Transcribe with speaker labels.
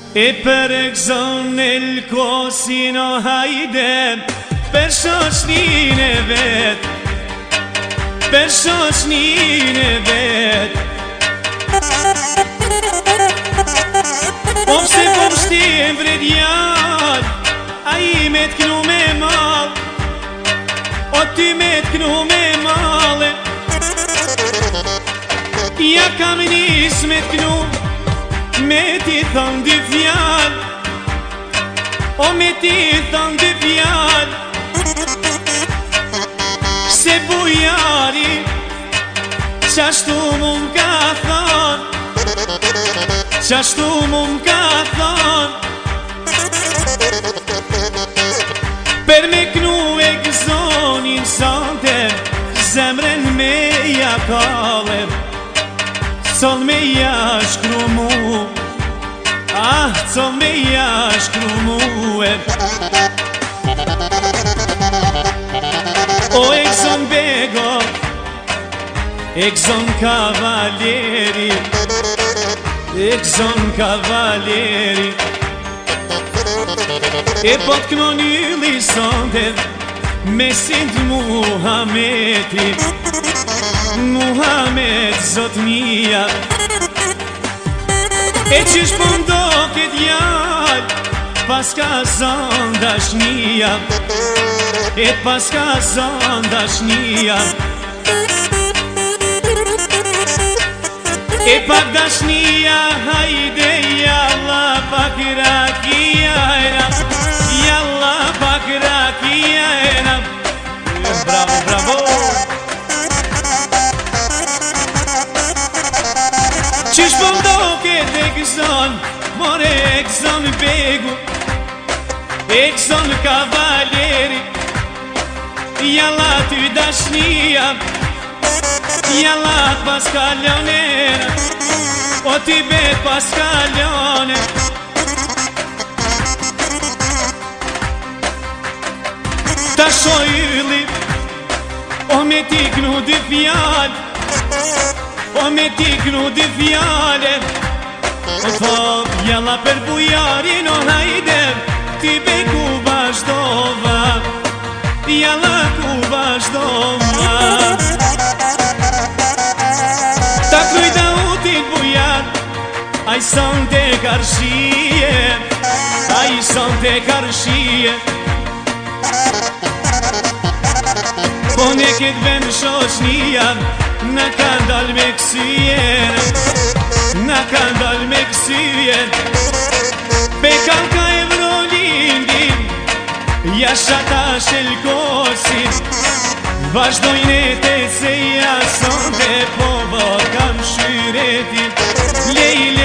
Speaker 1: E për egzon e l'kosin o hajde, për shoshnin e vet, për shoshnin e vet. Opse po mështiem vredjal, a i me t'knu me mal, o ty me t'knu me male. Ja kam nis me t'knu, me ti thon dy fjall, o me ti thon dy fjall. Se bujari, qashtu mu m'ka thon, qashtu mu m'ka thon. Per me knu e gëzonin sante, zemren me jakale, sol me jashkru mu, ah, sol me jashkru mu e. O egzon bego, egzon kavaleri, egzon kavaleri. E po t'knon yli sonte, me sind Muhameti, Muhamet zotnia. E qish po ndo kët jall, pas ka zon dashnia, e pas ka zon dashnia. E pak dashnia, hajde jalla pak rakia era, jalla pak rakia era. Bravo, bravo. Qish po mdoket e gëzon, more e gëzon begu, e gëzon kavaleri. Jalla ty dashnia, jalla t'pas kalonera, o ty bet pas kalone. Ta shojyli, o me ti knu dy fjall, o me ti knu dy fjale. O thot, jalla për bujarin o hajde, ti be ku vazhdova, jalla ku vazhdova. Ta kryta utin bujar, a i son te karshie, a i son te karshie. Po ne ket ven shoshnia, na ka dal me kësyen, na ka dal me kësyen. Pe kalka e vrolindin, jashata shelkosin, vazhdojnë e te se jason te po kam shyretin.